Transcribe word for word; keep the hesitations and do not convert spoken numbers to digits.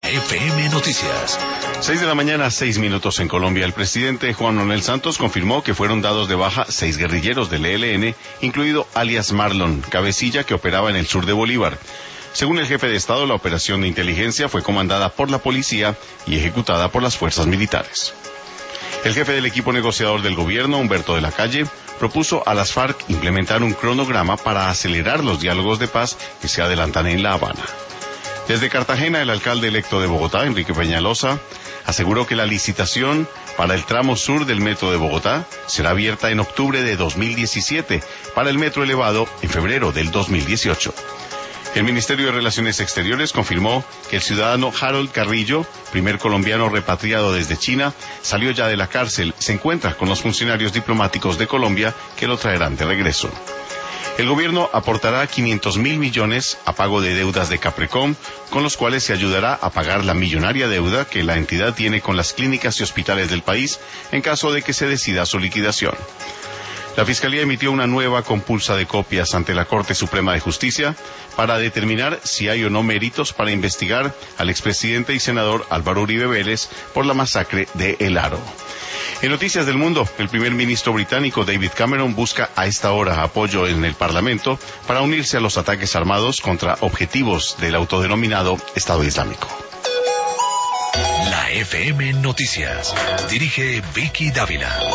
F M Noticias. Seis de la mañana, seis minutos en Colombia. El presidente Juan Manuel Santos confirmó que fueron dados de baja seis guerrilleros del E L N, incluido alias Marlon, cabecilla que operaba en el sur de Bolívar. Según el jefe de Estado, la operación de inteligencia fue comandada por la policía y ejecutada por las fuerzas militares. El jefe del equipo negociador del gobierno, Humberto de la Calle, propuso a las FARC implementar un cronograma para acelerar los diálogos de paz que se adelantan en La Habana. Desde Cartagena, el alcalde electo de Bogotá, Enrique Peñalosa, aseguró que la licitación para el tramo sur del metro de Bogotá será abierta en octubre de dos mil diecisiete, para el metro elevado en febrero del dos mil dieciocho. El Ministerio de Relaciones Exteriores confirmó que el ciudadano Harold Carrillo, primer colombiano repatriado desde China, salió ya de la cárcel. Se encuentra con los funcionarios diplomáticos de Colombia que lo traerán de regreso. El gobierno aportará quinientos mil millones a pago de deudas de Caprecom, con los cuales se ayudará a pagar la millonaria deuda que la entidad tiene con las clínicas y hospitales del país en caso de que se decida su liquidación. La Fiscalía emitió una nueva compulsa de copias ante la Corte Suprema de Justicia para determinar si hay o no méritos para investigar al expresidente y senador Álvaro Uribe Vélez por la masacre de El Aro. En Noticias del Mundo, el primer ministro británico David Cameron busca a esta hora apoyo en el Parlamento para unirse a los ataques armados contra objetivos del autodenominado Estado Islámico. La F M Noticias. Dirige Vicky Dávila.